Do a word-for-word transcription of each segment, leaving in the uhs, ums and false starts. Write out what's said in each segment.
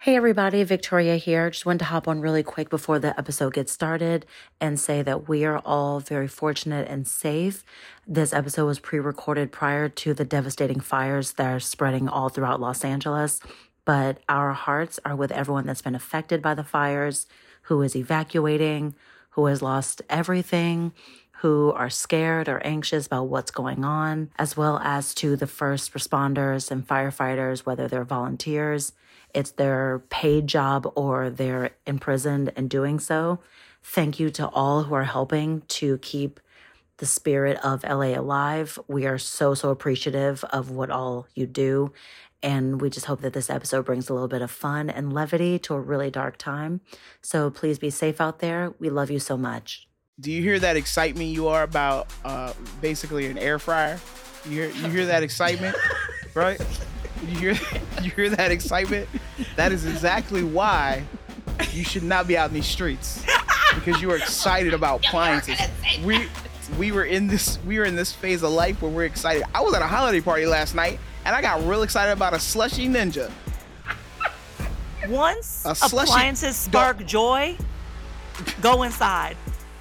Hey everybody, Victoria here. Just wanted to hop on really quick before the episode gets started and say that we are all very fortunate and safe. This episode was pre-recorded prior to the devastating fires that are spreading all throughout Los Angeles, but our hearts are with everyone that's been affected by the fires, who is evacuating, who has lost everything, who are scared or anxious about what's going on, as well as to the first responders and firefighters, whether they're volunteers, it's their paid job or they're imprisoned in doing so. Thank you to all who are helping to keep the spirit of L A alive. We are so, so appreciative of what all you do. And we just hope that this episode brings a little bit of fun and levity to a really dark time. So please be safe out there. We love you so much. Do you hear that excitement you are about uh, basically an air fryer? You hear, you hear that excitement, right? You hear, you hear that excitement? That is exactly why you should not be out in these streets, because you are excited about appliances. We we were in this we were in this phase of life where we're excited. I was at a holiday party last night and I got real excited about a slushy ninja. Once appliances spark do- joy, go inside.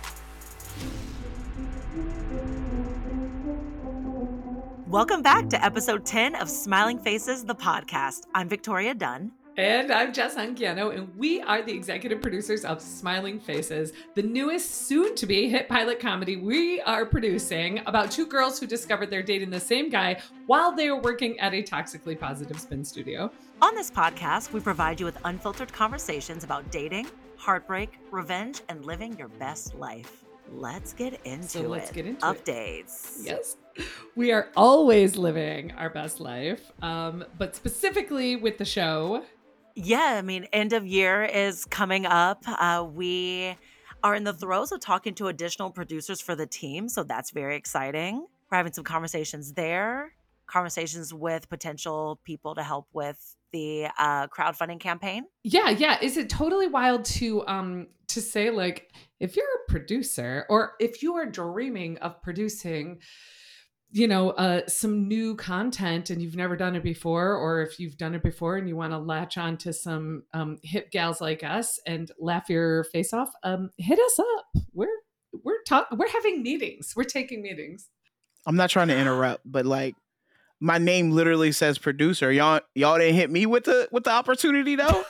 Welcome back to episode ten of Smiling Faces, the podcast. I'm Victoria Dunn. And I'm Jess Anguiano, and we are the executive producers of Smiling Faces, the newest soon-to-be hit pilot comedy we are producing about two girls who discovered they're dating the same guy while they were working at a toxically positive spin studio. On this podcast, we provide you with unfiltered conversations about dating, heartbreak, revenge, and living your best life. Let's get into so let's it. Get into Updates. It. Yes. We are always living our best life, um, but specifically with the show. Yeah, I mean, end of year is coming up. Uh, we are in the throes of talking to additional producers for the team, so that's very exciting. We're having some conversations there, conversations with potential people to help with the uh, crowdfunding campaign. Yeah, yeah. Is it totally wild to um to say, like, if you're a producer or if you are dreaming of producing, you know, uh, some new content and you've never done it before, or if you've done it before and you want to latch on to some um, hip gals like us and laugh your face off, um, hit us up. We're we're talk we're having meetings. We're taking meetings. I'm not trying to interrupt, but like my name literally says producer. Y'all y'all didn't hit me with the with the opportunity though.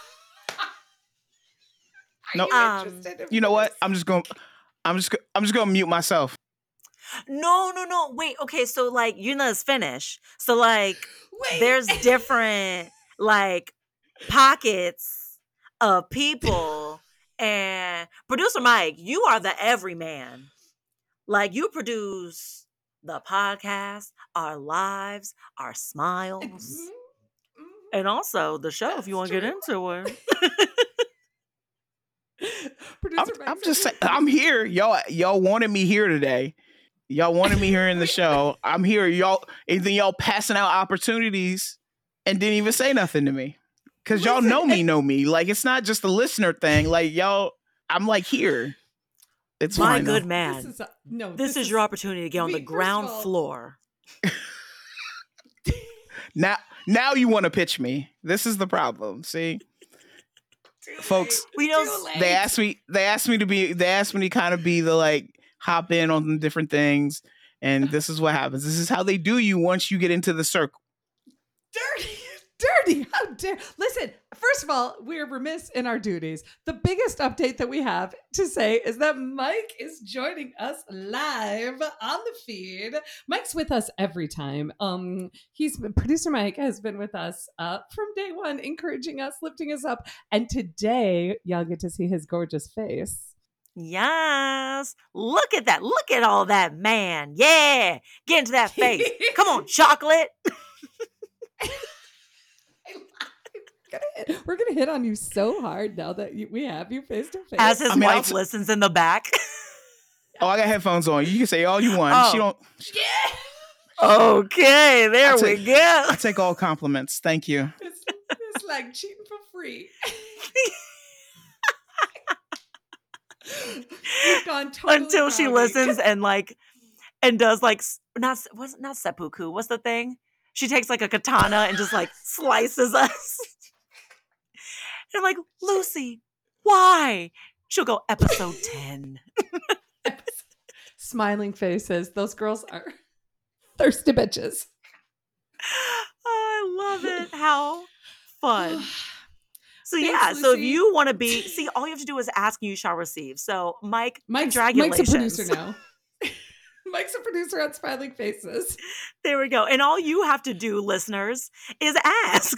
No, you, um, you know what? I'm just going. I'm just. I'm just going to mute myself. No, no, no. Wait. Okay. So like, you know, it's finished. So like, Wait. there's different like pockets of people, and producer Mike, you are the everyman. Like, you produce the podcast, our lives, our smiles, Mm-hmm. and also the show. That's if you want to get into it. I'm, I'm just saying, I'm here. Y'all, y'all wanted me here today. Y'all wanted me here in the show. I'm here. Y'all, and then y'all passing out opportunities and didn't even say nothing to me. Cause y'all know me, know me. Like, it's not just a listener thing. Like, y'all, I'm like here. It's My fine, good though. man. This is, a, no, this, this is, is your opportunity to get on we, the ground all, floor. now, now you want to pitch me. This is the problem. See? Folks, we know they asked me. They asked me to be. They asked me to kind of be the like hop in on different things, and this is what happens. This is how they do you once you get into the circle. Dirty, dirty. How dare! Listen. First of all, we're remiss in our duties. The biggest update that we have to say is that Mike is joining us live on the feed. Mike's with us every time. Um, he's been, producer Mike has been with us uh, from day one, encouraging us, lifting us up, and today y'all get to see his gorgeous face. Yes. Look at that. Look at all that, man. Yeah. Get into that face. Come on, chocolate. We're gonna hit on you so hard now that you, we have you face to face. As his I mean, wife I'll, listens in the back. Oh, I got headphones on. You can say all you want. Oh. She don't. Yeah. Okay, there take, we go. I take all compliments. Thank you. It's, it's like cheating for free. We've gone totally Until she rowdy. listens and like and does like not what's not seppuku. What's the thing? She takes like a katana and just like slices us. And I'm like, Lucy, why? She'll go, episode ten. Smiling faces. Those girls are thirsty bitches. Oh, I love it. How fun. So Thanks, yeah, so if Lucy. you want to be, see, all you have to do is ask and you shall receive. So Mike, Mike's, congratulations. Mike's a producer now. Mike's a producer on Smiling Faces. There we go. And all you have to do, listeners, is ask.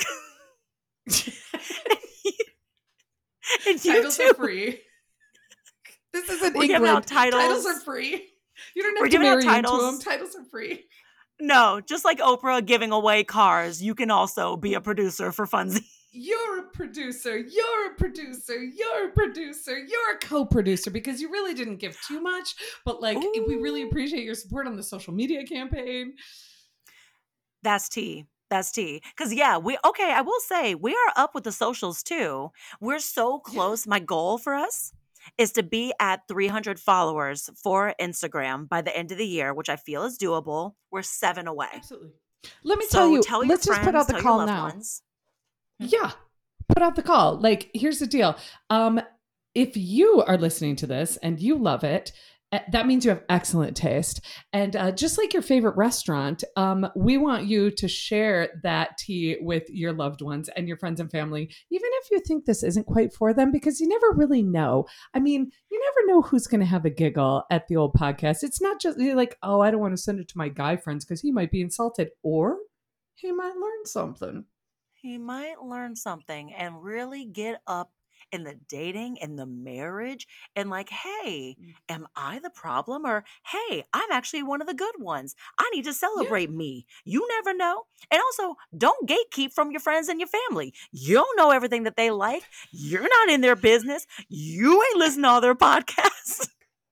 And you Titles too. are free. This isn't We're giving England. out titles. Titles are free. You don't have We're to giving out marry into titles. them. Titles are free. No, just like Oprah giving away cars, you can also be a producer for Funzy. You're a producer. You're a producer. You're a producer. You're a co-producer because you really didn't give too much, but like Ooh. we really appreciate your support on the social media campaign. That's tea. That's tea. Because, yeah, we, okay, I will say we are up with the socials too. We're so close. My goal for us is to be at three hundred followers for Instagram by the end of the year, which I feel is doable. We're seven away. Absolutely. Let me So tell you, tell your let's friends, just put out the tell call your loved now. ones. Yeah. Put out the call. Like, here's the deal. Um, if you are listening to this and you love it, uh, that means you have excellent taste. And uh, just like your favorite restaurant, um, we want you to share that tea with your loved ones and your friends and family, even if you think this isn't quite for them, because you never really know. I mean, you never know who's going to have a giggle at the old podcast. It's not just you're like, oh, I don't want to send it to my guy friends because he might be insulted, or he might learn something. He might learn something and really get up in the dating and the marriage and like, hey, am I the problem? Or, hey, I'm actually one of the good ones. I need to celebrate yeah. me. You never know. And also, don't gatekeep from your friends and your family. You don't know everything that they like. You're not in their business. You ain't listening to all their podcasts.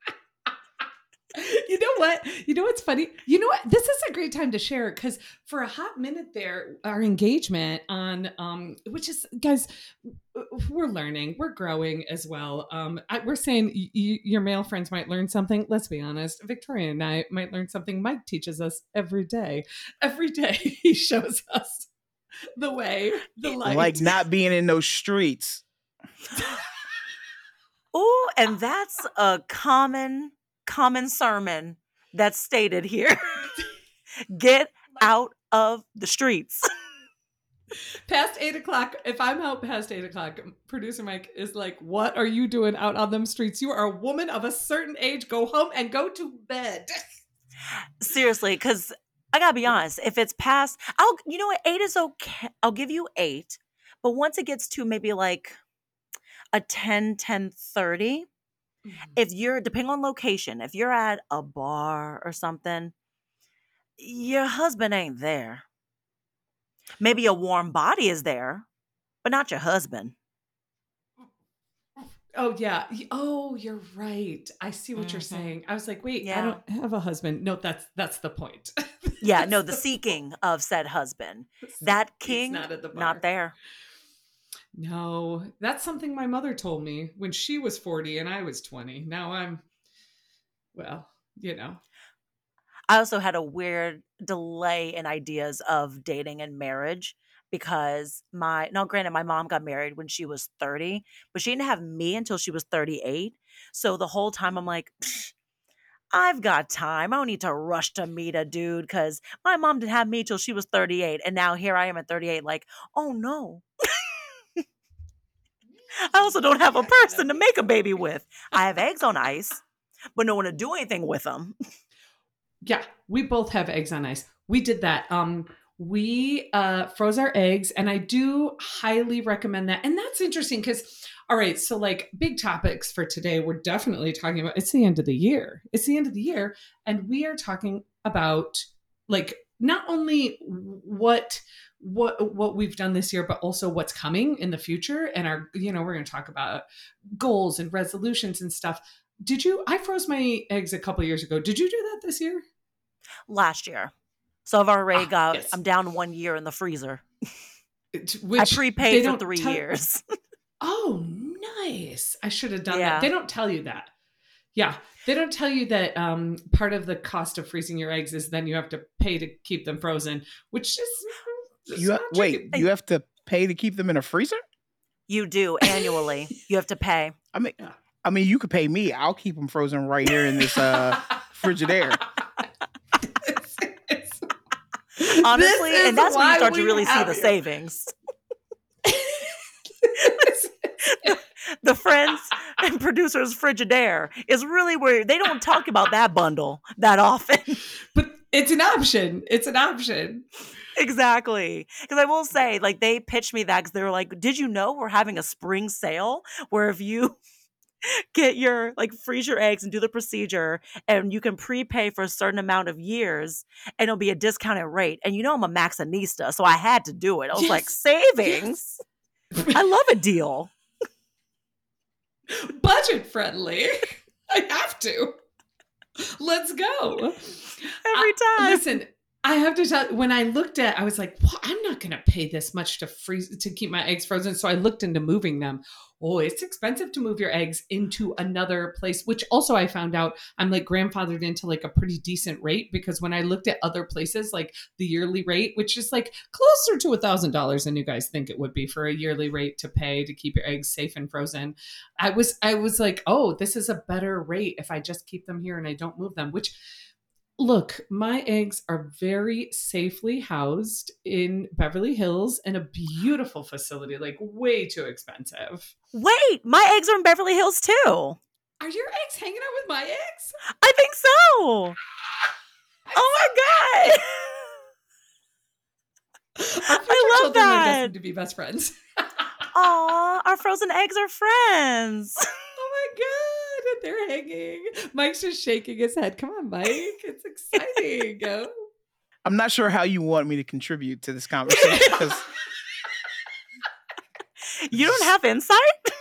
You know what? You know what's funny? You know what? This is a great time to share because for a hot minute there, our engagement on, um, which is, guys, we're learning, we're growing as well. Um, I, we're saying y- y- your male friends might learn something. Let's be honest. Victoria and I might learn something. Mike teaches us every day. Every day he shows us the way, the light. Like not being in those streets. Oh, and that's a common common sermon that's stated here. Get out of the streets. Past eight o'clock, if I'm out past eight o'clock, producer Mike is like, what are you doing out on them streets? You are a woman of a certain age. Go home and go to bed. Seriously, because I gotta be honest, if it's past, I'll, you know what, eight is okay. I'll give you eight. But once it gets to maybe like a ten, ten thirty, if you're, depending on location, if you're at a bar or something, your husband ain't there. Maybe a warm body is there, but not your husband. Oh, yeah. Oh, you're right. I see what mm-hmm. you're saying. I was like, wait, yeah. I don't have a husband. No, that's that's the point. Yeah, no, the seeking point. Of said husband. That king, not, at the bar. Not there. No, that's something my mother told me when she was forty and I was twenty. Now I'm, well, you know. I also had a weird delay in ideas of dating and marriage because my, now granted, my mom got married when she was thirty, but she didn't have me until she was thirty-eight. So the whole time I'm like, I've got time. I don't need to rush to meet a dude because my mom didn't have me till she was thirty-eight. And now here I am at thirty-eight, like, oh no. I also don't have a person to make a baby with. I have eggs on ice, but no one to do anything with them. Yeah, we both have eggs on ice. We did that. Um, we uh, froze our eggs, and I do highly recommend that. And that's interesting because, all right, so like big topics for today, we're definitely talking about, it's the end of the year. It's the end of the year, and we are talking about like not only what what what we've done this year, but also what's coming in the future. And our, you know, we're going to talk about goals and resolutions and stuff. Did you, I froze my eggs a couple of years ago. Did you do that this year? Last year. So I've already ah, got, yes. I'm down one year in the freezer. Which I prepaid for three tell- years. Oh, nice. I should have done yeah. that. They don't tell you that. Yeah. They don't tell you that um, part of the cost of freezing your eggs is then you have to pay to keep them frozen, which is... You ha- wait, you have to pay to keep them in a freezer? You do annually. You have to pay. I mean, I mean, you could pay me. I'll keep them frozen right here in this uh, Frigidaire. Honestly, This is and that's when you why start to we really see have the you. savings. The Friends and Producers Frigidaire is really where they don't talk about that bundle that often. But it's an option. It's an option. Exactly. Because I will say, like, they pitched me that because they were like, did you know we're having a spring sale where if you get your, like, freeze your eggs and do the procedure and you can prepay for a certain amount of years and it'll be a discounted rate. And you know I'm a Maxinista, so I had to do it. I was Yes. like, savings? Yes. I love a deal. Budget friendly. I have to. Let's go. Every I- time. Listen, I have to tell. When I looked at, I was like, well, I'm not going to pay this much to freeze to keep my eggs frozen. So I looked into moving them. Oh, it's expensive to move your eggs into another place. Which also I found out I'm like grandfathered into like a pretty decent rate because when I looked at other places, like the yearly rate, which is like closer to a thousand dollars than you guys think it would be for a yearly rate to pay to keep your eggs safe and frozen. I was I was like, oh, this is a better rate if I just keep them here and I don't move them. Which look, my eggs are very safely housed in Beverly Hills in a beautiful facility, like way too expensive. Wait, my eggs are in Beverly Hills too. Are your eggs hanging out with my eggs? I think so. Oh my God. Our future I love children are that. destined to be best friends. Aw, our frozen eggs are friends. Oh my God. And they're hanging. Mike's just shaking his head. Come on, Mike. It's exciting. Go. I'm not sure how you want me to contribute to this conversation because You don't have insight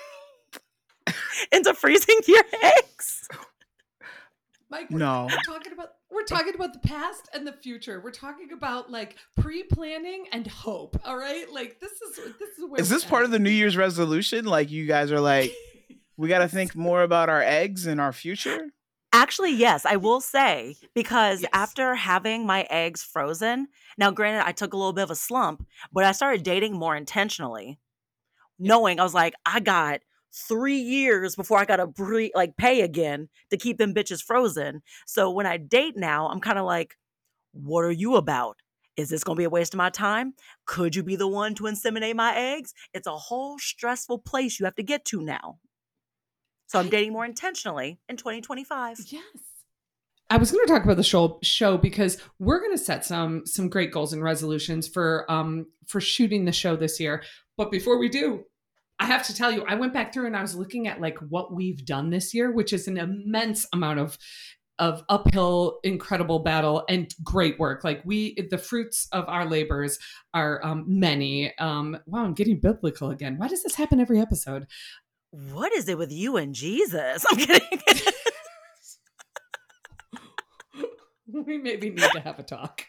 into freezing your eggs? Mike, we're, No. we're talking about we're talking about the past and the future. We're talking about like pre-planning and hope. All right, like this is this is where is this part of the New Year's resolution? Like you guys are like, we got to think more about our eggs and our future. Actually, yes, I will say, because Yes. after having my eggs frozen, now granted, I took a little bit of a slump, but I started dating more intentionally, knowing I was like, I got three years before I got to bre- like pay again to keep them bitches frozen. So when I date now, I'm kind of like, what are you about? Is this going to be a waste of my time? Could you be the one to inseminate my eggs? It's a whole stressful place you have to get to now. So I'm I- dating more intentionally in twenty twenty-five. Yes. I was going to talk about the show show because we're going to set some some great goals and resolutions for um for shooting the show this year. But before we do, I have to tell you, I went back through and I was looking at like what we've done this year, which is an immense amount of of uphill, incredible battle and great work. Like we, the fruits of our labors are um, many. Um, wow, I'm getting biblical again. Why does this happen every episode? What is it with you and Jesus? I'm kidding. We maybe need to have a talk.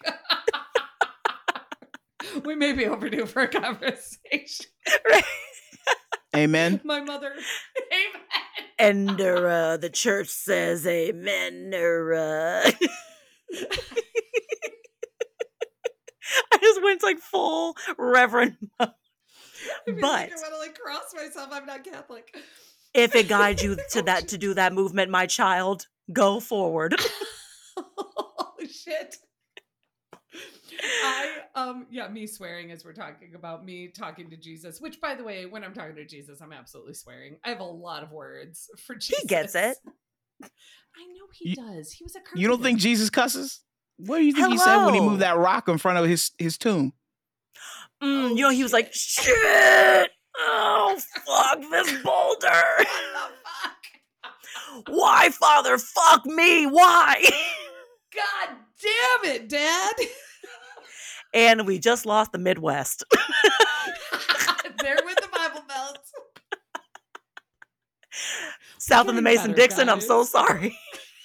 We may be overdue for a conversation. Right? Amen. My mother. Amen. And uh, the church says amen. Uh. I just went like full reverend mode. I feel But like I want to like cross myself. I'm not Catholic. if it guides you to that to do that movement, my child, go forward. Holy shit. I um yeah, me swearing as we're talking about me talking to Jesus, which by the way, when I'm talking to Jesus, I'm absolutely swearing. I have a lot of words for Jesus. He gets it. I know he You- does. He was a carpenter. You don't think Jesus cusses? What do you think he said when he Hello. moved that rock in front of his his tomb? Mm, Oh, you know, he was like, shit. Oh, fuck this boulder. What the fuck? Why, Father? Fuck me. Why? God damn it, Dad. And we just lost the Midwest. There with the Bible Belt. South of the Getting Mason better, Dixon. I'm so guys. sorry.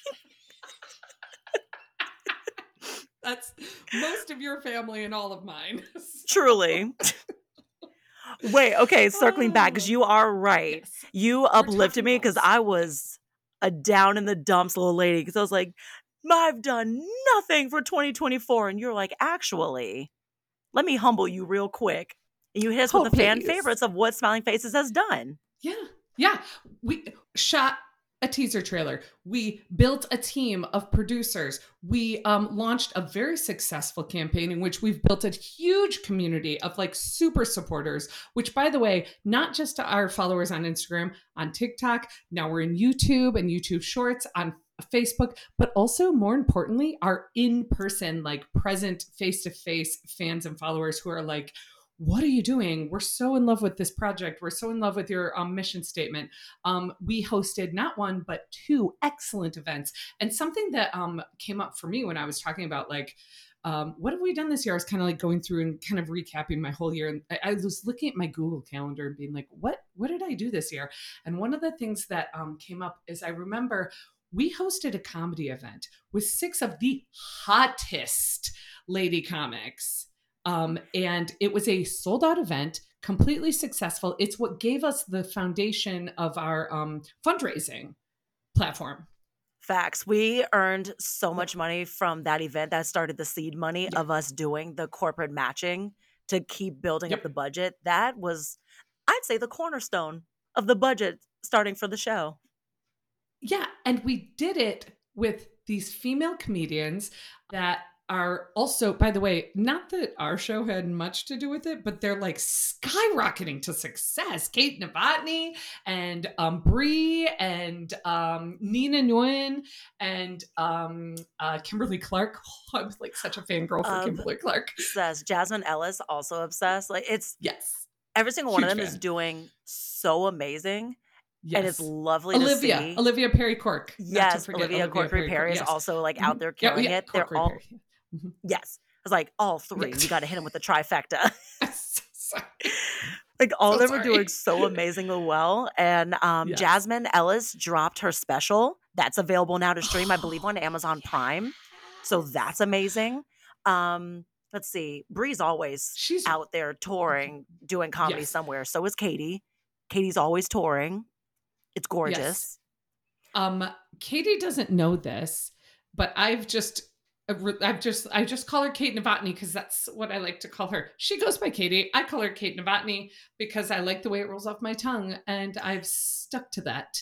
That's most of your family and all of mine. Truly. Wait, okay, circling back, because you are right. Yes. You We're uplifted talking me because goals. I was a down in the dumps little lady. Because I was like, I've done nothing for twenty twenty-four. And you're like, actually, let me humble you real quick. You hit us Oh, with the fan please. favorites of what Smiling Faces has done. Yeah. Yeah. We shot a teaser trailer. We built a team of producers. We um, launched a very successful campaign in which we've built a huge community of like super supporters, which, by the way, not just to our followers on Instagram, on TikTok, now we're in YouTube and YouTube Shorts, on Facebook, but also more importantly, our in-person, like present face-to-face fans and followers who are like, what are you doing? We're so in love with this project. We're so in love with your um, mission statement. Um, we hosted not one, but two excellent events. And something that um, came up for me when I was talking about like, um, what have we done this year? I was kind of like going through and kind of recapping my whole year. And I, I was looking at my Google Calendar and being like, what, what did I do this year? And one of the things that um, came up is I remember we hosted a comedy event with six of the hottest lady comics. Um, and it was a sold out event, completely successful. It's what gave us the foundation of our um, fundraising platform. Facts. We earned so much money from that event. That started the seed money Yep. of us doing the corporate matching to keep building Yep. up the budget. That was, I'd say, the cornerstone of the budget starting for the show. Yeah. And we did it with these female comedians that are also, by the way, not that our show had much to do with it, but they're like skyrocketing to success. Kate Novotny and um, Brie and um, Nina Nguyen and um, uh, Kimberly Clark. Oh, I was like such a fangirl for Um, Kimberly Clark. Obsessed. Jasmine Ellis, also obsessed. Like it's Yes. every single one of Huge them is fan. doing so amazing. Yes. And it's lovely Olivia, to see. Olivia Perry Cork. Not to Yes, forget Olivia Corkery Perry is yes. also like Mhm. out there Yeah, killing yeah, it. They're Corkery all Perry. Mhm. yes. I was like all three. Yes. You got to hit them with the trifecta. So sorry. Like all So of them are sorry. doing so amazingly well. And um, Yes. Jasmine Ellis dropped her special. That's available now to stream, I believe, on Amazon Prime. So that's amazing. Um, let's see. Bree's always She's out there touring, doing comedy Yes. somewhere. So is Katie. Katie's always touring. It's gorgeous. Yes. Um, Katie doesn't know this, but I've just, I've just, I just call her Kate Novotny because that's what I like to call her. She goes by Katie. I call her Kate Novotny because I like the way it rolls off my tongue, and I've stuck to that.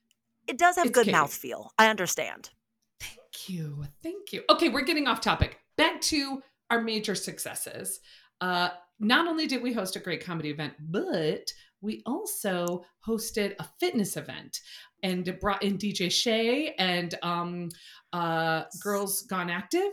It does have It's good Katie. mouthfeel. I understand. Thank you. Thank you. Okay, we're getting off topic. Back to our major successes. Uh, not only did we host a great comedy event, but we also hosted a fitness event and it brought in D J Shay and um, uh, Girls Gone Active.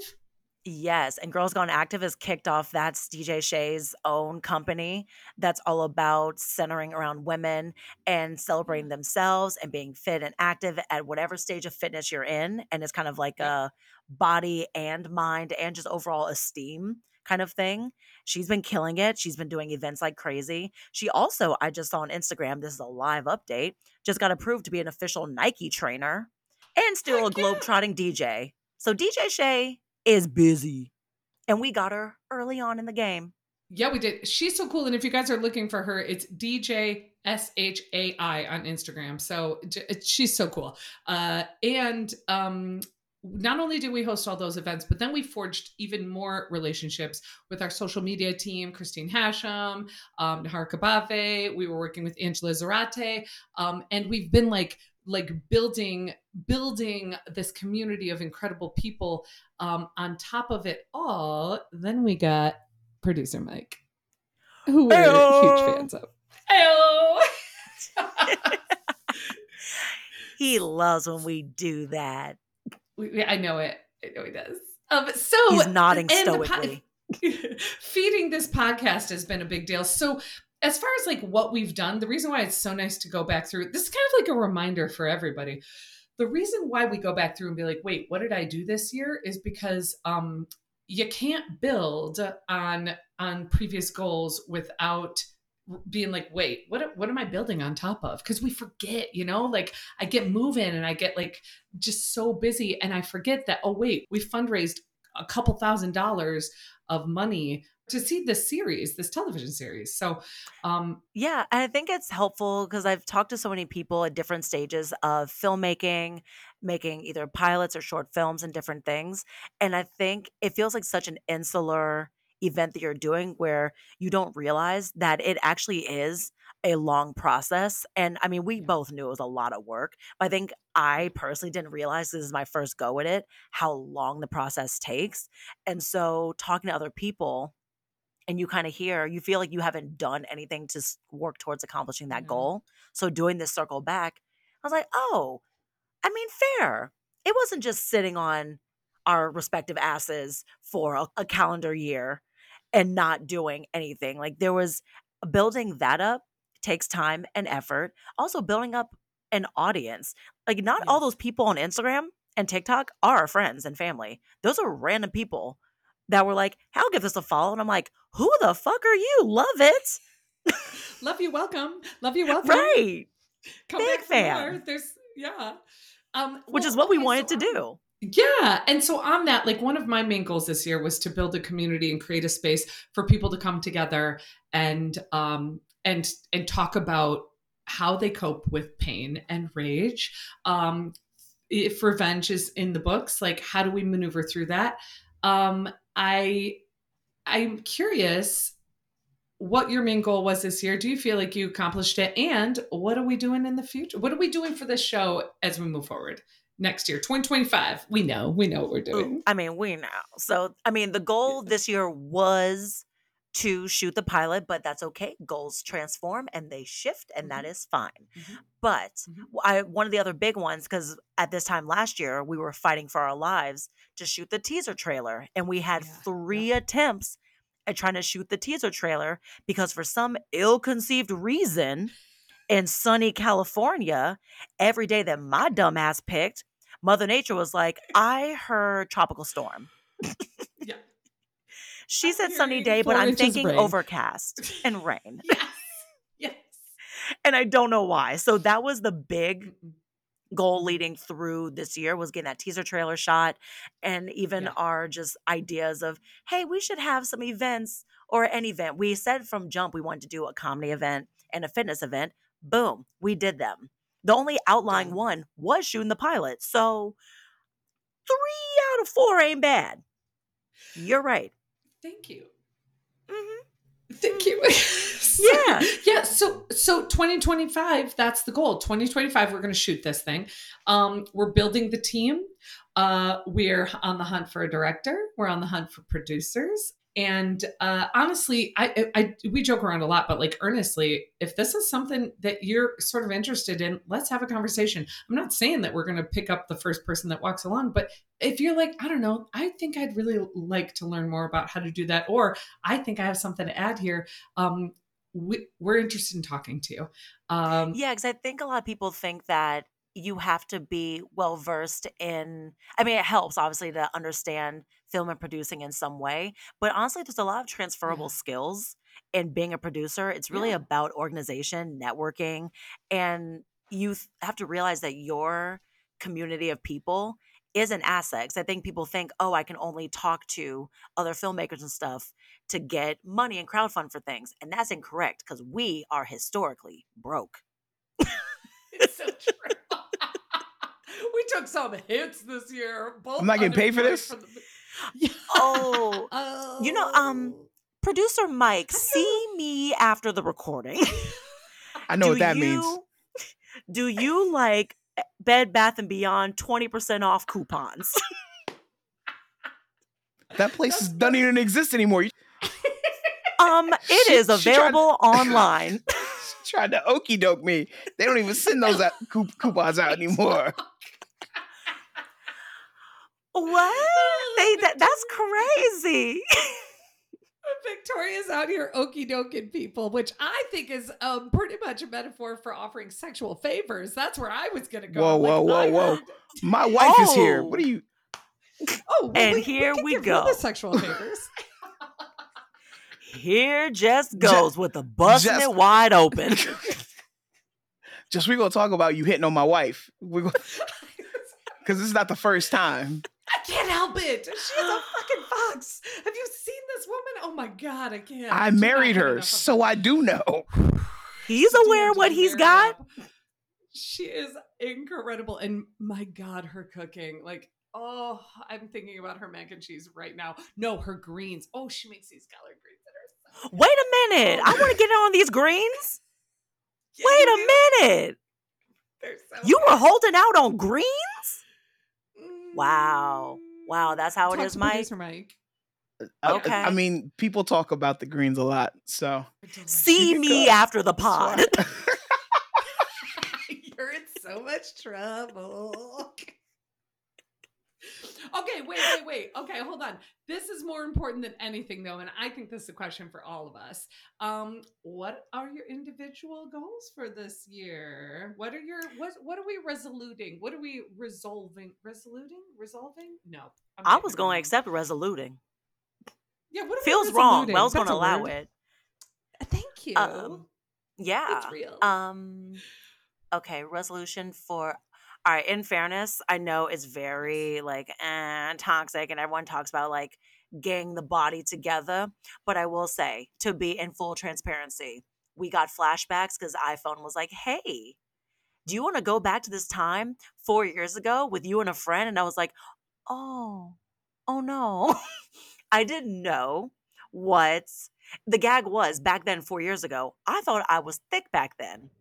Yes, and Girls Gone Active has kicked off. That's D J Shay's own company that's all about centering around women and celebrating themselves and being fit and active at whatever stage of fitness you're in. And it's kind of like a body and mind and just overall esteem kind of thing. She's been killing it. She's been doing events like crazy. She also, I just saw on Instagram, this is a live update, just got approved to be an official Nike trainer and still a globetrotting D J. So D J Shay is busy. And we got her early on in the game. Yeah, we did. She's so cool. And if you guys are looking for her, it's D J S H A I on Instagram. So j- she's so cool. Uh, and um, not only did we host all those events, but then we forged even more relationships with our social media team, Christine Hashem, um, Nahar Kabave. We were working with Angela Zarate. Um, and we've been like, like building building this community of incredible people. Um, on top of it all, then we got producer Mike, who we're Ayo. huge fans of. Ayo. He loves when we do that. We, I know it. I know he does. Um, so He's nodding and the po- stoically. feeding this podcast has been a big deal. So as far as like what we've done, the reason why it's so nice to go back through, this is kind of like a reminder for everybody. The reason why we go back through and be like, wait, what did I do this year? Is because um, you can't build on on previous goals without being like, wait, what what am I building on top of? Because we forget, you know, like I get moving and I get like just so busy and I forget that, oh, wait, we fundraised a couple thousand dollars of money to see this series, this television series. So, um, Yeah, and I think it's helpful because I've talked to so many people at different stages of filmmaking, making either pilots or short films and different things. And I think it feels like such an insular event that you're doing where you don't realize that it actually is a long process. And I mean, we both knew it was a lot of work. But I think I personally didn't realize, this is my first go at it, how long the process takes. And so talking to other people, and you kind of hear, you feel like you haven't done anything to s- work towards accomplishing that Mhm. goal. So doing this circle back, I was like, oh, I mean, fair. It wasn't just sitting on our respective asses for a, a calendar year and not doing anything. Like, there was building that up takes time and effort. Also building up an audience. Like, not all Yes. those people on Instagram and TikTok are our friends and family. Those are random people that were like, I'll give this a follow. And I'm like, who the fuck are you? Love it. Love you, welcome. Love you, welcome. Right. Come Big back for fan. more. There's yeah. Um, Which well, is what we okay, wanted so to on- do. Yeah. And so on that, like one of my main goals this year was to build a community and create a space for people to come together and um and and talk about how they cope with pain and rage. Um if revenge is in the books, like how do we maneuver through that? Um I I'm curious what your main goal was this year. Do you feel like you accomplished it? And what are we doing in the future? What are we doing for this show as we move forward next year, twenty twenty-five? We know, we know what we're doing. Ooh, I mean, we know. So, I mean, the goal this year was to shoot the pilot, but that's okay. Goals transform and they shift, and that Mhm. is fine. Mhm. But Mhm. I, one of the other big ones, because at this time last year, we were fighting for our lives to shoot the teaser trailer. And we had Yeah, three attempts at trying to shoot the teaser trailer because for some ill-conceived reason in sunny California, every day that my dumbass picked, Mother Nature was like, I heard tropical storm. Yeah. She I'm said sunny hearing day, but four I'm inches of thinking rain. overcast and rain. Yes. Yes. And I don't know why. So that was the big Mm-mm. goal Mhm. leading through this year, was getting that teaser trailer shot, and even Yeah. our just ideas of, hey, we should have some events or an event. We said from jump we wanted to do a comedy event and a fitness event. Boom, we did them. The only outlying Done. one was shooting the pilot. So three out of four ain't bad. You're right. Thank you. Mhm. Thank you. Yeah. Yeah. So so twenty twenty-five, that's the goal. twenty twenty-five, we're gonna shoot this thing. Um, we're building the team. Uh, we're on the hunt for a director. We're on the hunt for producers. And uh, honestly, I, I, I we joke around a lot, but like earnestly, if this is something that you're sort of interested in, let's have a conversation. I'm not saying that we're going to pick up the first person that walks along, but if you're like, I don't know, I think I'd really like to learn more about how to do that, or I think I have something to add here. Um, we, we're interested in talking to you. Um, Yeah, because I think a lot of people think that you have to be well versed in, I mean, it helps obviously to understand film and producing in some way, but honestly, there's a lot of transferable Yeah. skills in being a producer. It's really Yeah. about organization, networking, and you th- have to realize that your community of people is an asset. 'Cause I think people think, oh, I can only talk to other filmmakers and stuff to get money and crowdfund for things. And that's incorrect because we are historically broke. It's so true. We took some hits this year. Both I'm not getting paid for unemployed this? from the- Yeah. Oh, Oh. you know, um, producer Mike, Have you- see me after the recording. I know do what that you, means. Do you like Bed Bath and Beyond twenty percent off coupons? That place That's- doesn't even exist anymore. You um, it She- is she tried- available online. tried to okie doke me. They don't even send those out, coup- coupons out anymore. What? They that, that's crazy. Victoria's out here okie doking people, which I think is um, pretty much a metaphor for offering sexual favors. That's where I was going to go. Whoa, I'm like, whoa, whoa, I whoa. heard- My wife is here. Oh. What are you? Oh, well, And we, here we, can we give you the go. sexual favors. Here just goes with the busting just- it wide open. Just we gonna talk about you hitting on my wife. We gonna, because this is not the first time. I can't help it. She's a fucking fox. Have you seen this woman? Oh my god, I can't. I do not married get her, enough of so I do know. He's Damn, aware did what you he's marry got. up? She is incredible, and my god, her cooking, like Oh, I'm thinking about her mac and cheese right now. No, her greens. Oh, she makes these collard greens that are so Wait a minute. I want to get in on these greens. Yeah, Wait you a do. minute. They're so You were good. holding out on greens? Wow. Mm. Wow, that's how it Talk is, to Mike. producer Mike. I, Okay. I mean, people talk about the greens a lot, so See You me could. after the pod. That's You're in so much trouble. Okay, wait, wait, wait. Okay, hold on. This is more important than anything, though, and I think this is a question for all of us. Um, what are your individual goals for this year? What are your what? What are we resoluting? What are we resolving? Resoluting? Resolving? No, I'm I getting was it going to wrong. accept resoluting. Yeah, what are Feels we wrong, resoluting? but I was going That's to a allow word. it. Thank you. Um, Yeah. It's real. Um okay, resolution for all right, in fairness, I know it's very like eh, toxic and everyone talks about like getting the body together, but I will say to be in full transparency, we got flashbacks because iPhone was like, "Hey, do you want to go back to this time four years ago with you and a friend?" And I was like, "Oh. Oh no." I didn't know what the gag was back then four years ago. I thought I was thick back then.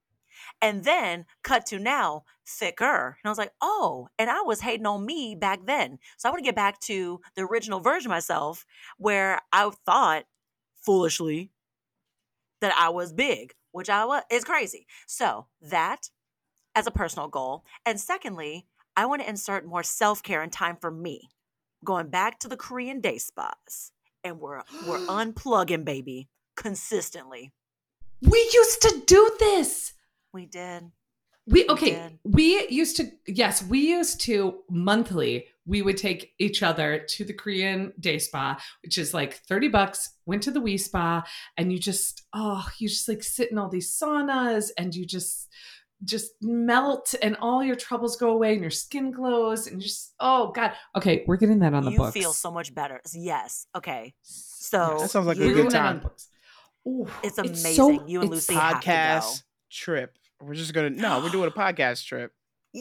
And then cut to now, thicker. And I was like, oh, and I was hating on me back then. So I want to get back to the original version of myself where I thought foolishly that I was big, which I was. It's crazy. So that as a personal goal. And secondly, I want to insert more self-care and time for me. Going back to the Korean day spas. And we're we're unplugging, baby, consistently. We used to do this. We did. We We okay. did. We used to yes, we used to monthly. We would take each other to the Korean day spa, which is like thirty bucks. Went to the Wii Spa, and you just oh, you just like sit in all these saunas, and you just just melt, and all your troubles go away, and your skin glows, and just oh god. Okay, we're getting that on the You books. feel so much better. Yes. Okay. So Yes. That sounds like a you- We're good getting that on time. the books. Ooh, It's so- amazing. You and it's- Lucy have to go. podcast trip. We're just gonna no. We're doing a podcast trip.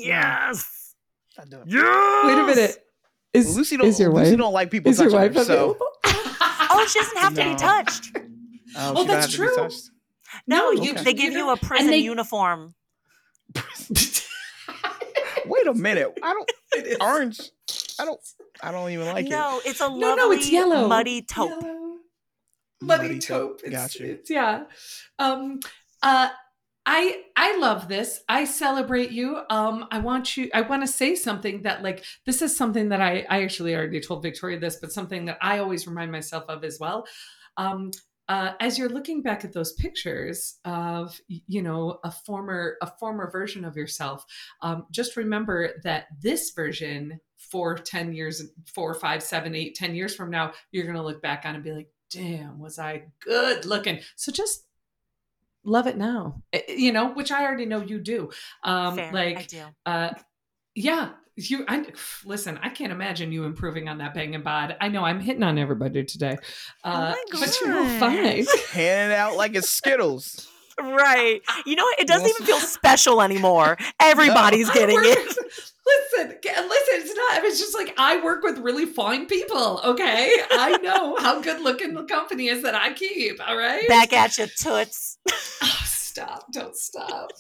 Yes. Not doing- Yes. Wait a minute. Is, Lucy don't. is your Lucy wife? don't like people Is your touching wife her. So available? Oh, she doesn't have to be No. touched. oh, Oh, she don't that's have to be true. touched. No, No, you, okay. they give you know, a prison and they- uniform. Wait a minute. I don't It is. orange. I don't. I don't even like it. No, it's a No, lovely no, it's yellow. muddy taupe. Yellow. Muddy, Muddy taupe. taupe. It's, Gotcha. it's yeah. Um uh I I love this. I celebrate you. Um I want you I want to say something that like this is something that I I actually already told Victoria this, but something that I always remind myself of as well. Um uh, as you're looking back at those pictures of, you know, a former a former version of yourself, um, just remember that this version, four, ten years, four, five, seven, eight, ten years from now, you're gonna look back on and be like, "Damn, was I good looking?" So just love it now, Eh, you know, which I already know you do. Um, Fair, I like, do. uh, yeah, you. I listen. I can't imagine you improving on that bang and bod. I know I'm hitting on everybody today, uh, my but you're gosh. fine. Handing out like it's Skittles. Right. You know what? It doesn't Well, even feel special anymore. Everybody's I getting work- it. Listen, g- listen. It's not. It's just like I work with really fine people. Okay, I know how good looking the company is that I keep. All right, Back at you, toots. Oh, stop! Don't stop.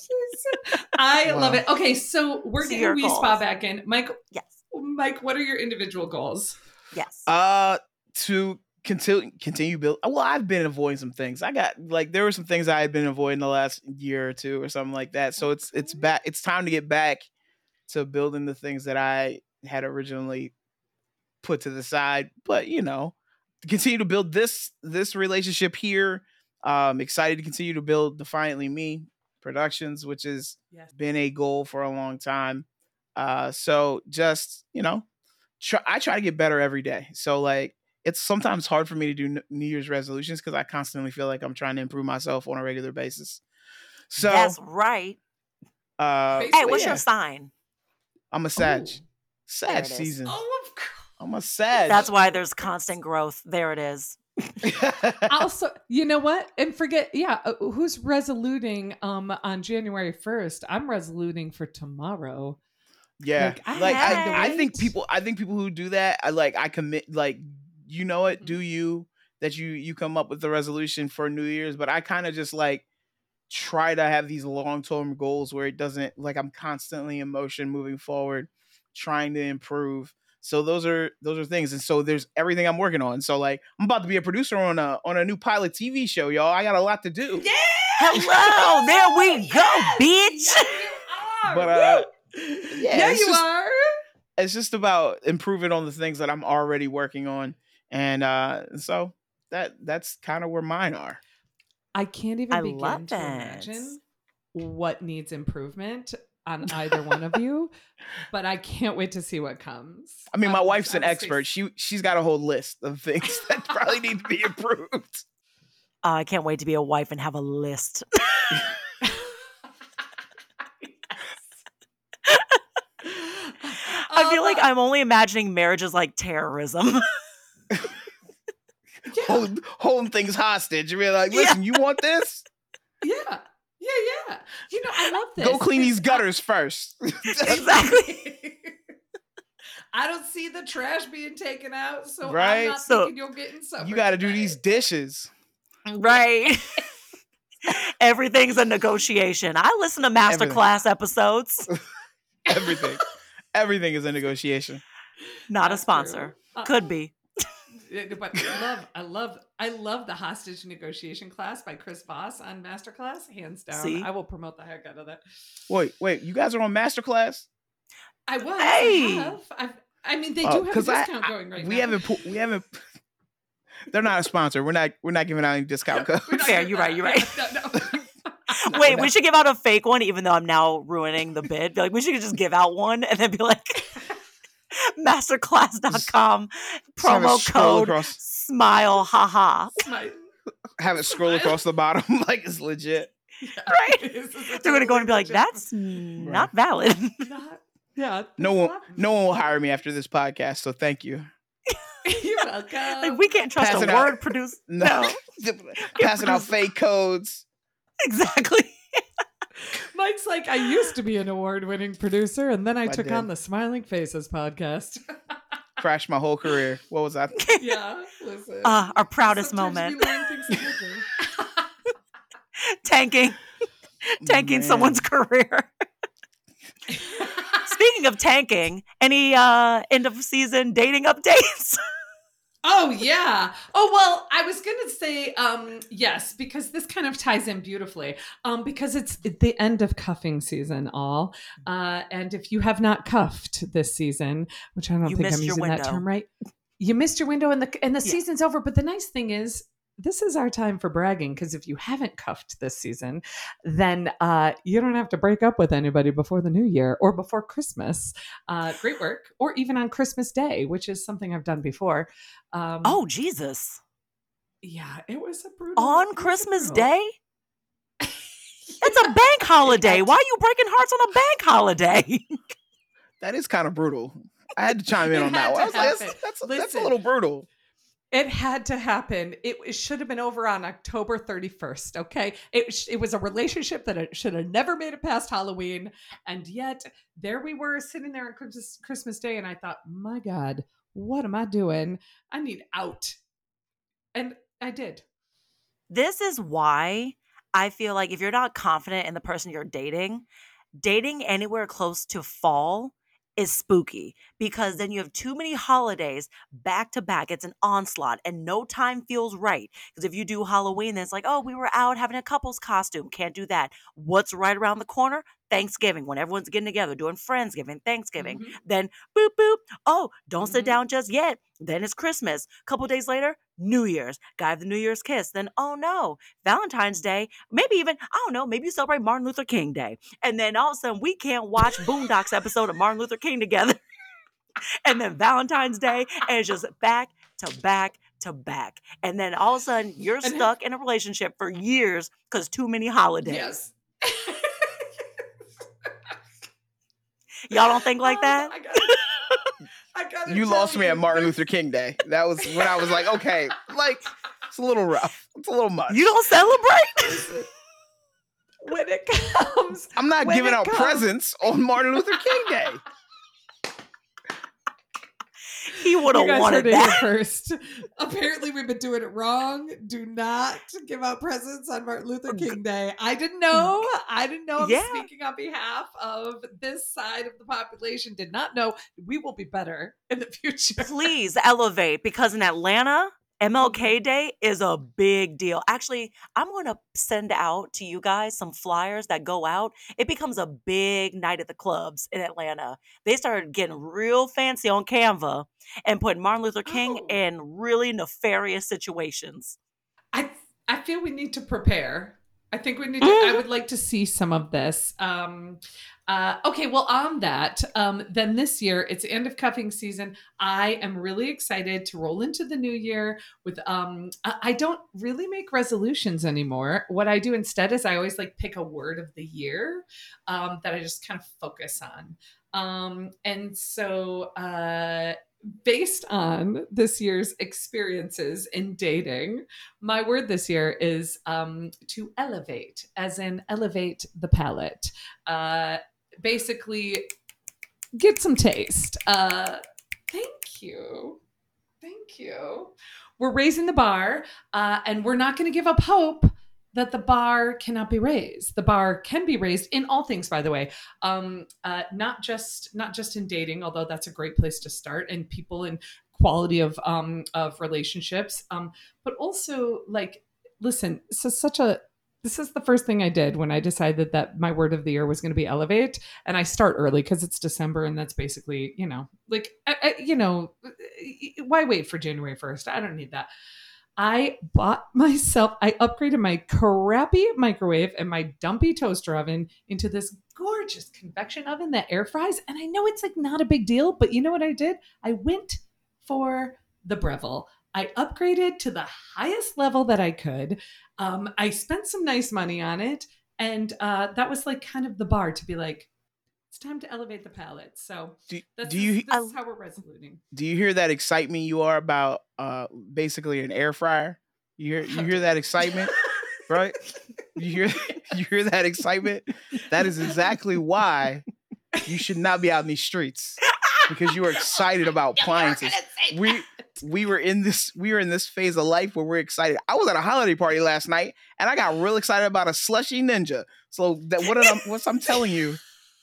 I Wow. love it. Okay, so we're So getting your Wii Spa goals. back in. Mike, Yes. Mike, what are your individual goals? Yes. Uh, to continue continue build. Well, I've been avoiding some things. I got like there were some things I had been avoiding the last year or two or something like that. So it's it's back. It's time to get back to building the things that I had originally put to the side. But you know, continue to build this this relationship here. Um, excited to continue to build Defiantly Me Productions, which has Yes. been a goal for a long time. Uh, so just you know, try, I try to get better every day. So like, it's sometimes hard for me to do n- New Year's resolutions because I constantly feel like I'm trying to improve myself on a regular basis. So, That's right. uh, Hey, Hey, but what's yeah, your sign? I'm a Sag. Ooh. There Sag it is. season. Oh, of I'm a Sag. That's why there's constant growth. There it is. also, you know what? And forget, yeah, uh, who's resoluting um on January first? I'm resoluting for tomorrow. Yeah, Like, I like had I, to I think wait. people, I think people who do that, I like, I commit, like, you know it, Mhm. do you, that you, you come up with the resolution for New Year's, but I kind of just like try to have these long-term goals where it doesn't, like, I'm constantly in motion moving forward, trying to improve. So those are, those are things. And so there's everything I'm working on. So like, I'm about to be a producer on a, on a new pilot T V show, y'all. I got a lot to do. Yeah. Hello, there we go, Yes! bitch. Yeah, you are. But, uh, Woo! yeah, yeah, it's you just- are. It's just about improving on the things that I'm already working on. And uh, so that that's kind of where mine are. I can't even I begin love to it. imagine what needs improvement on either one of you, but I can't wait to see what comes. I mean, my Um, wife's an I would say- expert. She she's got a whole list of things that probably need to be improved. Oh, I can't wait to be a wife and have a list. I feel like Um, I'm only imagining marriage as like terrorism. yeah. Hold, holding things hostage. You're like, Yeah. listen, you want this? Yeah. Yeah, yeah. You know, I love this. Go clean 'cause these gutters first. Exactly. I don't see the trash being taken out, so Right? I'm not So- thinking you're getting something. You got to do these dishes. Right. Everything's a negotiation. I listen to masterclass episodes. Everything. Everything is a negotiation. Not That's a sponsor. true. Uh, Could be. But I love, I love, I love the hostage negotiation class by Chris Voss on Masterclass, hands down. See? I will promote the heck out of that. Wait, wait, you guys are on Masterclass? I was. Hey! I have. I've, I mean, they Oh, do have a 'cause I- discount going right we now. haven't pu- we haven't they're not a sponsor. We're not we're not giving out any discount codes. We're not Fair, doing you're right, that. you're right. Yeah, no, no. Wait, we should give out a fake one, even though I'm now ruining the bid. Be like, we should just give out one and then be like, masterclass dot com Just have it promo scroll code across, smile haha. My- have it scroll across the bottom like it's legit. yeah. Right. This is a They're gonna go and be like, totally that's not valid. not, yeah. No that's one not- no one will hire me after this podcast, so thank you. You're welcome. Like, we can't trust Pass a it out. word produce. No. No, Passing out fake codes. exactly. Mike's like, I used to be an award-winning producer, and then I, I took did. on the Smiling Faces podcast. Crashed my whole career. What was that? yeah, listen. Uh, our proudest Sometimes moment. we learn things together. Tanking. Tanking Man. someone's career. Speaking of tanking, any uh end of season dating updates? Oh yeah. Oh well, I was gonna say um yes, because this kind of ties in beautifully. Um, because it's the end of cuffing season, all. Uh, and if you have not cuffed this season, which I don't You think I'm missed your using that window. term right, you missed your window and the and the Yeah. season's over. But the nice thing is, this is our time for bragging, because if you haven't cuffed this season, then uh, you don't have to break up with anybody before the new year or before Christmas. Uh, great work. Or even on Christmas Day, which is something I've done before. Um, Oh Jesus. yeah, it was a brutal. it On was a Christmas brutal- Day? It's a bank holiday. Why are you breaking hearts on a bank holiday? That is kind of brutal. I had to chime in It on that had one. I to was like, that's, happen. that's, that's a Listen. little brutal. It had to happen. It, it should have been over on October thirty-first. Okay, it sh- it was a relationship that it should have never made it past Halloween, and yet there we were sitting there on Christmas, Christmas Day, and I thought, my God, what am I doing? I need out, and I did. This is why I feel like if you're not confident in the person you're dating, dating anywhere close to fall is spooky, because then you have too many holidays back to back. It's an onslaught and no time feels right. Because if you do Halloween, then it's like, oh, we were out having a couple's costume. Can't do that. What's right around the corner? Thanksgiving, when everyone's getting together, doing Friendsgiving, Thanksgiving. Mhm. Then boop, boop. Oh, don't sit Mhm. down just yet. Then it's Christmas. Couple days later, New Year's. Guy have the New Year's kiss. Then, oh no, Valentine's Day. Maybe even, I don't know, maybe you celebrate Martin Luther King Day. And then all of a sudden, we can't watch Boondocks episode of Martin Luther King together. And then Valentine's Day. And it's just back to back to back. And then all of a sudden, you're And- stuck in a relationship for years because too many holidays. Yes. Y'all don't think like Oh, that? I gotta, I gotta You tell lost me you, at Martin Luther King Day. That was when I was like, okay, like, it's a little rough. It's a little much. You don't celebrate? when it comes. I'm not when giving it out comes- presents on Martin Luther King Day. He would You have guys wanted heard it here that. first. Apparently, we've been doing it wrong. Do not give out presents on Martin Luther King Day. I didn't know. I didn't know. I'm Yeah. speaking on behalf of this side of the population. Did not know. We will be better in the future. Please elevate, because in Atlanta, M L K Day is a big deal. Actually, I'm going to send out to you guys some flyers that go out. It becomes a big night at the clubs in Atlanta. They started getting real fancy on Canva and putting Martin Luther King Oh. in really nefarious situations. I I feel we need to prepare. I think we need to, I would like to see some of this. Um, uh, okay, well, on that, um, then this year, it's the end of cuffing season. I am really excited to roll into the new year with, um, I, I don't really make resolutions anymore. What I do instead is I always like pick a word of the year um, that I just kind of focus on. Um, and so, uh, based on this year's experiences in dating, my word this year is um, to elevate, as in elevate the palate. Uh, basically, get some taste. Uh, thank you. Thank you. We're raising the bar, uh, and we're not going to give up hope that the bar cannot be raised. The bar can be raised in all things, by the way, um, uh, not just not just in dating, although that's a great place to start, and people and quality of um, of relationships, um, but also like, listen, this is such a this is the first thing I did when I decided that my word of the year was going to be elevate, and I start early because it's December, and that's basically, you know, like I, I, you know, why wait for January first? I don't need that. I bought myself, I upgraded my crappy microwave and my dumpy toaster oven into this gorgeous convection oven that air fries. And I know it's like not a big deal, but you know what I did? I went for the Breville. I upgraded to the highest level that I could. Um, I spent some nice money on it. And uh, that was like kind of the bar to be like, it's time to elevate the palate. So Do, that's, do you this is how we're resoluting. do you hear that excitement you are about uh basically an air fryer? You hear you hear that excitement, right? You hear you hear that excitement? That is exactly why you should not be out in these streets, because you are excited about appliances. We we were in this we were in this phase of life where we're excited. I was at a holiday party last night and I got real excited about a slushy ninja. So that what I'm what I'm telling you.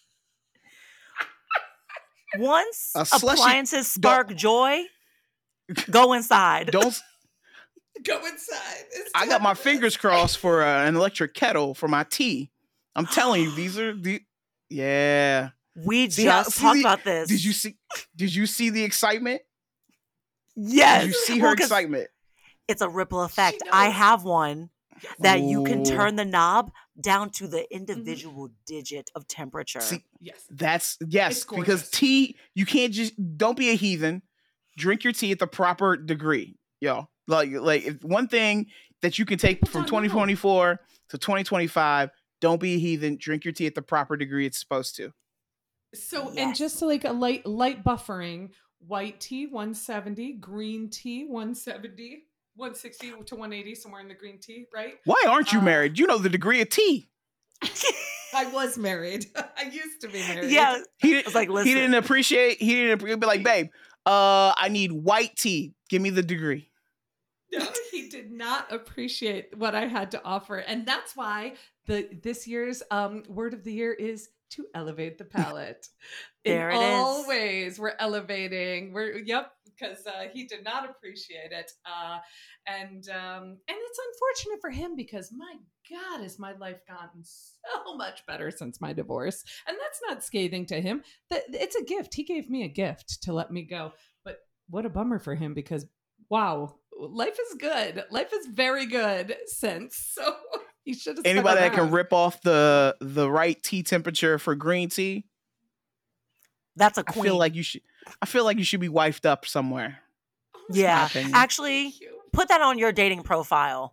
Once A slushy- appliances spark joy, go inside. Don't Go inside. It's I got my time. fingers crossed for uh, an electric kettle for my tea. I'm telling you, these are the yeah. We See how- just see talked the- about this. Did you see? Did you see the excitement? Yes. Did you see Well, her 'cause excitement? It's a ripple effect. knows. I have one that you can Ooh. turn the knob down to the individual digit of temperature. See, Yes. that's yes, It's because gorgeous. tea, you can't just don't be a heathen. Drink your tea at the proper degree, yo. Like, like if one thing that you can take People from don't know. twenty twenty-four to twenty twenty-five, don't be a heathen. Drink your tea at the proper degree it's supposed to. So, and Yes. just to like a light light buffering, white tea one seventy, green tea one seventy, one sixty to one eighty, somewhere in the green tea, right? Why aren't you Uh, married? You know the degree of tea. I was married. I used to be married. Yeah. He didn't was like, he listen. didn't appreciate. He didn't appre- be like, babe. Uh, I need white tea. Give me the degree. No, he did not appreciate what I had to offer. And that's why the this year's um word of the year is to elevate the palate. There In it all is. ways, we're elevating. We're yep, because uh, he did not appreciate it. Uh and um and it's unfortunate for him because my God, has my life gotten so much better since my divorce. And that's not scathing to him. That it's a gift. He gave me a gift to let me go. But what a bummer for him because wow, life is good. Life is very good since. So he should have. Anybody that can rip off the the right tea temperature for green tea, That's a I queen. feel like you should. I feel like you should be wifed up somewhere. yeah. opinion. Actually, put that on your dating profile.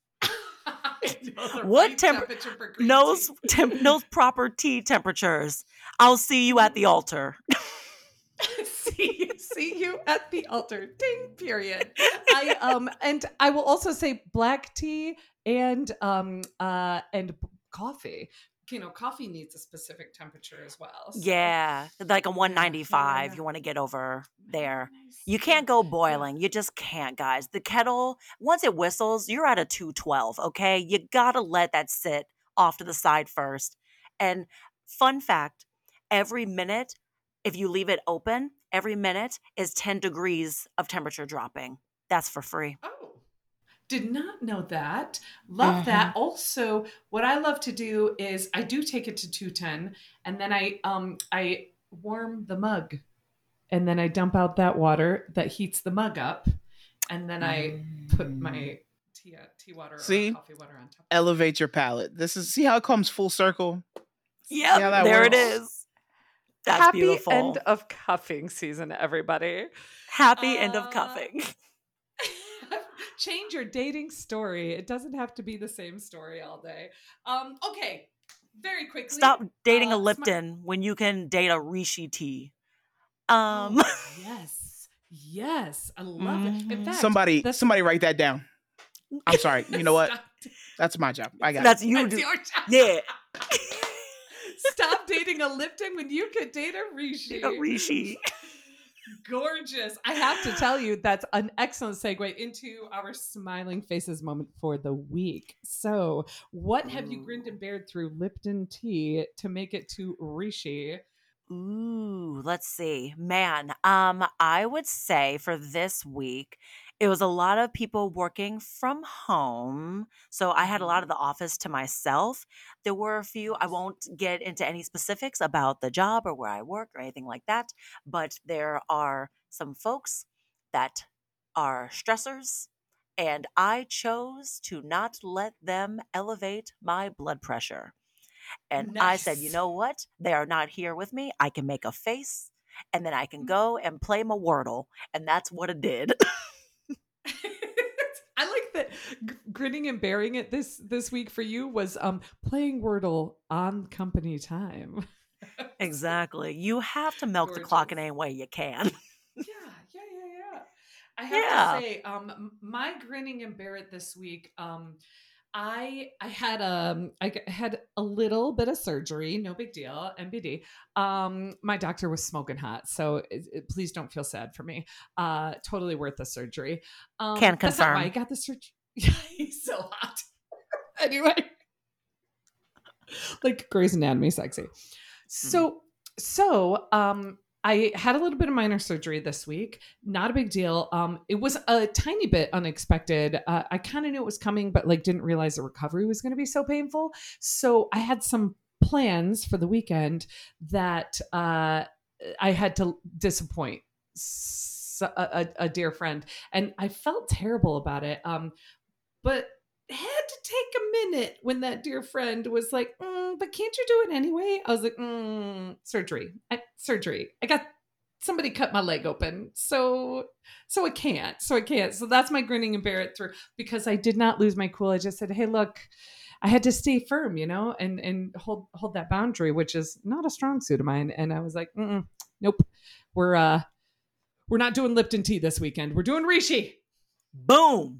What what temp- temperature for green Knows tea? temp- knows proper tea temperatures. I'll see you at the altar. see, see you at the altar. Ding. Period. I um and I will also say black tea and um uh and b- coffee you know, coffee needs a specific temperature as well. So. Yeah, like a one ninety-five. Yeah, yeah. You want to get over there. You can't go boiling. Yeah. You just can't, guys. The kettle, once it whistles, you're at a two twelve, okay? You got to let that sit off to the side first. And fun fact, every minute, if you leave it open, every minute is ten degrees of temperature dropping. That's for free. Oh, did not know that. Love that. Also, what I love to do is I do take it to two ten, and then I um I warm the mug, and then I dump out that water that heats the mug up, and then I put my tea tea water See? or coffee water on top. Elevate your palate. This is see how it comes full circle. Yep, See how that there it works? is. That's Happy beautiful. end of cuffing season, everybody. Happy end of Uh, cuffing. Change your dating story. It doesn't have to be the same story all day. Um, okay, very quickly. Stop dating uh, a smi- Lipton when you can date a Rishi tea. Um, Oh, yes, yes, I love it. In Mhm. fact, Somebody, that's- somebody write that down. I'm sorry. You know what? Stop, That's my job. I got that's it. you. that's Do. your job. Yeah, Stop dating a Lipton when you could date a Rishi. a Rishi. Gorgeous. I have to tell you, that's an excellent segue into our smiling faces moment for the week. So, what have you grinned and bared through Lipton tea to make it to Rishi? Ooh, let's see. Man, um, I would say for this week, it was a lot of people working from home. So I had a lot of the office to myself. There were a few, I won't get into any specifics about the job or where I work or anything like that, but there are some folks that are stressors, and I chose to not let them elevate my blood pressure. And I said, you Nice. know what? They are not here with me. I can make a face and then I can go and play my Wordle. And that's what it did. I like that g- grinning and bearing it this this week for you was um playing Wordle on company time. Exactly. You have to milk the clock in Gorgeous. any way you can. Yeah, yeah, yeah, yeah. I have Yeah. to say, um, m- my grinning and bear it this week. Um, I I had um I g- had a little bit of surgery, no big deal, N B D. Um, my doctor was smoking hot, so it, it- please don't feel sad for me. Uh, totally worth the surgery. Um, Can that's not why confirm. I got the surgery. Yeah, he's so hot. Anyway, like Grey's Anatomy sexy. So so um I had a little bit of minor surgery this week. Not a big deal. Um, it was a tiny bit unexpected. Uh, I kind of knew it was coming, but like didn't realize the recovery was going to be so painful. So I had some plans for the weekend that uh, I had to disappoint s- a, a, a dear friend, and I felt terrible about it. Um, but had to take a minute when that dear friend was like, mm, but can't you do it anyway? I was like, mm, surgery, I, surgery. I got somebody cut my leg open. So, so I can't, so I can't. So that's my grinning and bear it through, because I did not lose my cool. I just said, hey, look, I had to stay firm, you know, and, and hold, hold that boundary, which is not a strong suit of mine. And I was like, Mm-mm, nope, we're, uh, we're not doing Lipton tea this weekend. We're doing Rishi. Boom.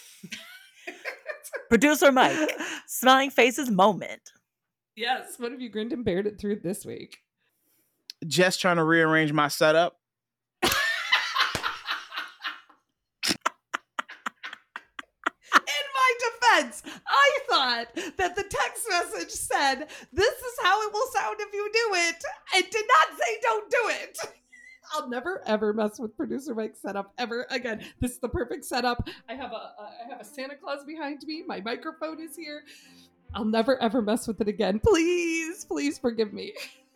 Producer Mike, smiling faces moment. Yes. What have you grinned and bared it through this week? Just trying to rearrange my setup. In my defense, I thought that the text message said, this is how it will sound if you do it. It did not say don't do it. I'll never ever mess with producer Mike's setup ever again. This is the perfect setup. I have a, a I have a Santa Claus behind me. My microphone is here. I'll never ever mess with it again. Please, please forgive me.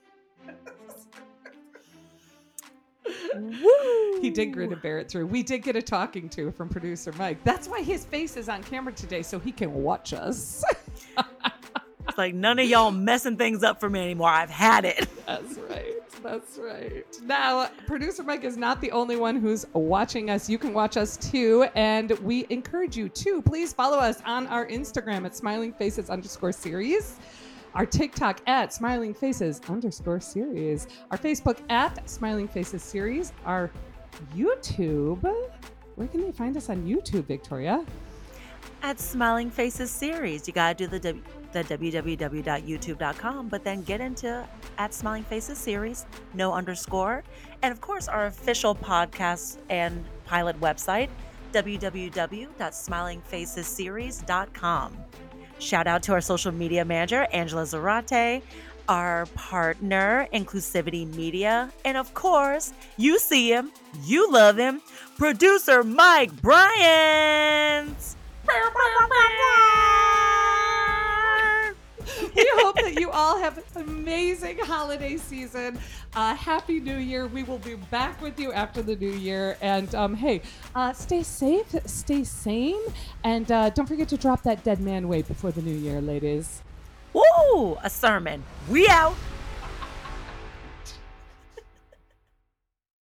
Woo. He did grin and bear it through. We did get a talking to from producer Mike. That's why his face is on camera today, so he can watch us. It's like none of y'all messing things up for me anymore. I've had it. That's right. That's right. Now, producer Mike is not the only one who's watching us. You can watch us too. And we encourage you to please follow us on our Instagram at smiling faces underscore series, our TikTok at smiling faces underscore series, our Facebook at smiling faces series, our YouTube. Where can they find us on YouTube, Victoria? At Smiling Faces series, you gotta do the W. the w w w dot youtube dot com, but then get into at Smiling Faces series, no underscore. And of course, our official podcast and pilot website, w w w dot smiling faces series dot com. Shout out to our social media manager, Angela Zarate, our partner, Inclusivity Media, and of course, you see him, you love him, producer Mike Bryant. We hope that you all have an amazing holiday season. Uh, Happy New Year. We will be back with you after the new year. And um, hey, uh, stay safe, stay sane, and uh, don't forget to drop that dead man weight before the new year, ladies. Woo! A sermon. We out.